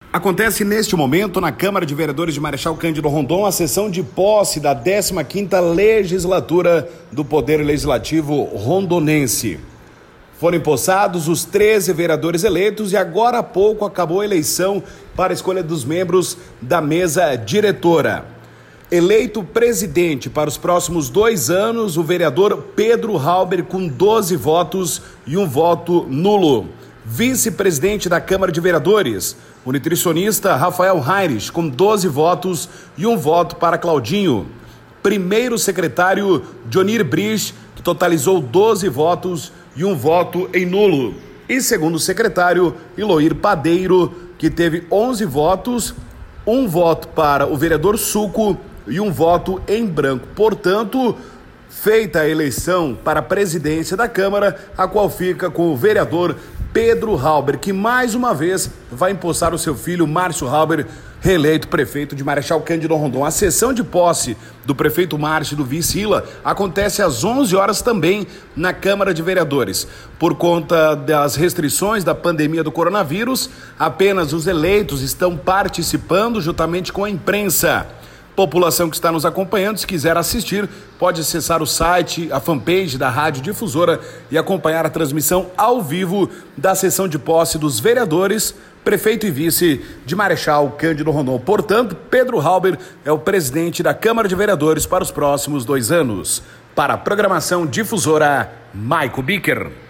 Acontece neste momento na Câmara de Vereadores de Marechal Cândido Rondon a sessão de posse da 15ª Legislatura do Poder Legislativo Rondonense. Foram empossados os 13 vereadores eleitos e agora há pouco acabou a eleição para a escolha dos membros da mesa diretora. Eleito presidente para os próximos 2 anos, o vereador Pedro Halber com 12 votos e 1 voto nulo. Vice-presidente da Câmara de Vereadores, o nutricionista Rafael Heinrich, com 12 votos e 1 voto para Claudinho. Primeiro secretário, Dionir Brich, que totalizou 12 votos e 1 voto em nulo. E segundo secretário, Iloir Padeiro, que teve 11 votos, 1 voto para o vereador Suco e 1 voto em branco. Portanto, feita a eleição para a presidência da Câmara, a qual fica com o vereador Pedro Halber, que mais uma vez vai empossar o seu filho Márcio Halber, reeleito prefeito de Marechal Cândido Rondon. A sessão de posse do prefeito Márcio e do vice Ila acontece às 11 horas também na Câmara de Vereadores. Por conta das restrições da pandemia do coronavírus, apenas os eleitos estão participando juntamente com a imprensa. População que está nos acompanhando, se quiser assistir, pode acessar o site, a fanpage da Rádio Difusora e acompanhar a transmissão ao vivo da sessão de posse dos vereadores, prefeito e vice de Marechal Cândido Rondon. Portanto, Pedro Halber é o presidente da Câmara de Vereadores para os próximos 2 anos. Para a programação Difusora, Maico Bicker.